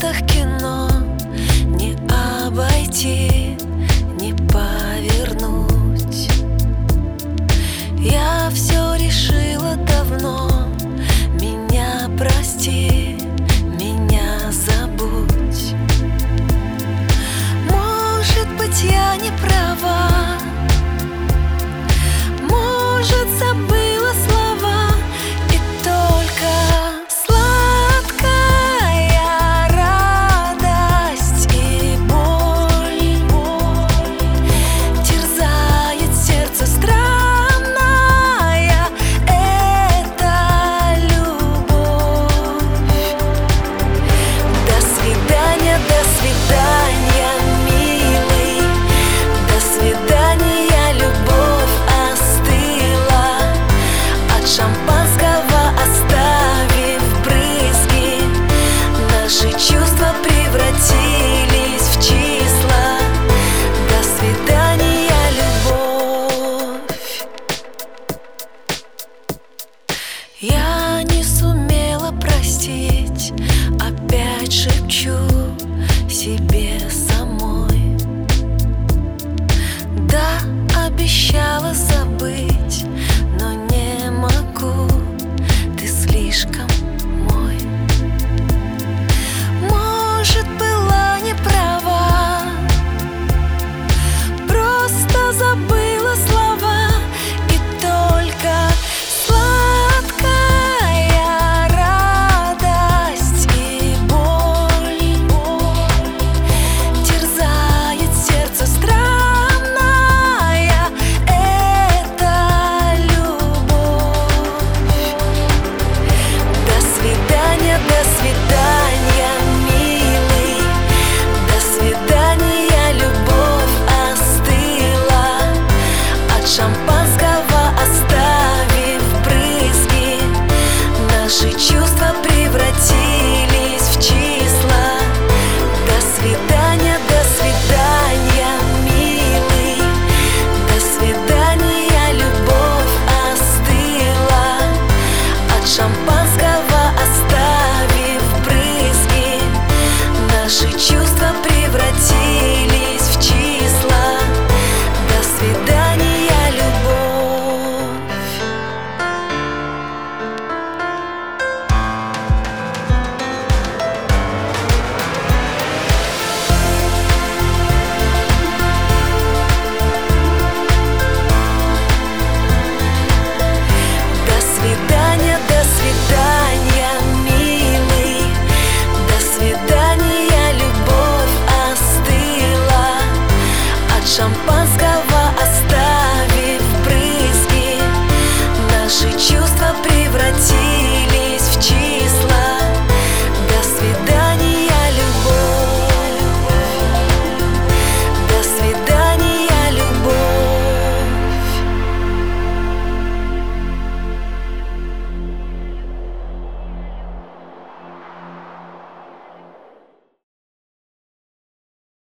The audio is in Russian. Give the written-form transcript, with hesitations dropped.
экранах кино не обойти, не повернуть. Я все решила давно. Меня прости, меня забудь. Может быть, я не права, может, забыла слова, и только сладкая радость и боль терзает сердце странная. Это любовь. До свидания, милый, до свидания, любовь остыла. От шампанского оставив брызги, наши чувства превратились в числа. До свидания, любовь. Я не сумела простить, опять шепчу.